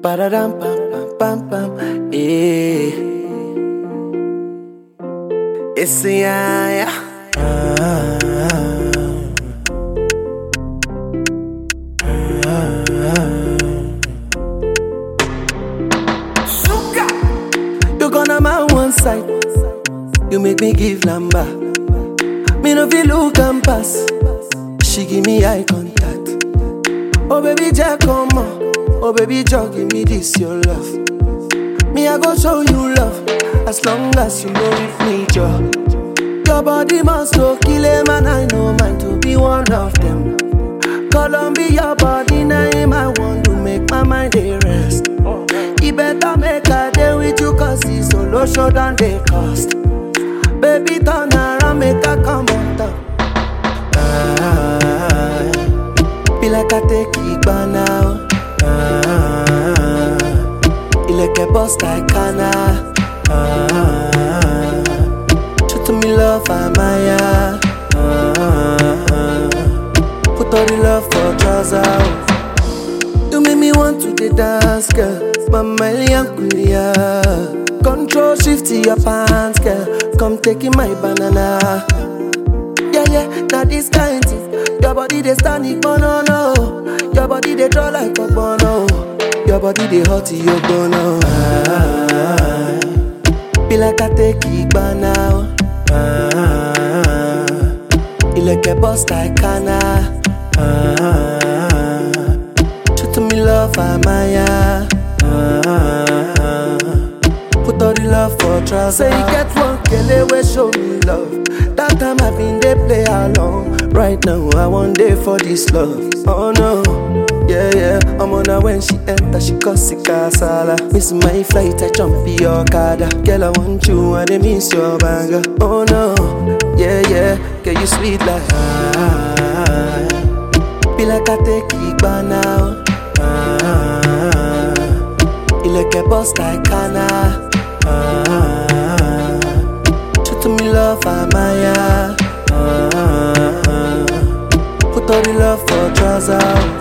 Ba-da-dum, pam, pam, pam, pam. Yeah. It's a yeah. Suka. You gonna my one side. You make me give number. Me no feel look and pass. She give me eye contact. Oh baby, Jack, come on. Oh baby, Jack, give me this your love. Me I go show you love. As long as you know with me, Joe. Your body must go kill him, and I know mine to be one of them. Columbia, your body name I want to make my mind a rest. You better make a day with you, cause it's solo show than they cost. Baby, turn around, make a come on top. Be like I take it by now. You like a boss like Kana. Show to me love, Amaya. Put all the love for trousers. You make me want to the dance, girl. Mama Kulia. Control shift to your pants, girl. Come taking my banana. Yeah, yeah, now this kind thing. Your body they stand it, no, no. Your body they draw like a bono. Your body they hot to your bono. Be like I take it by now. You like a boss like Kana. Show to me love, Amaya. Put all the love for trousers. Say you get one kele we show me love. That time I been they play along. Right now I want day for this love. Oh no, yeah yeah. I'm on her when she enter, she cause sick kasala. Miss my flight, I jump in your car. Girl I want you and I miss your banger. Oh no, yeah yeah. Girl you sweet like be like I take it by now. You like a boss like Kana. Show to me love, Amaya. Put all the love for trousers.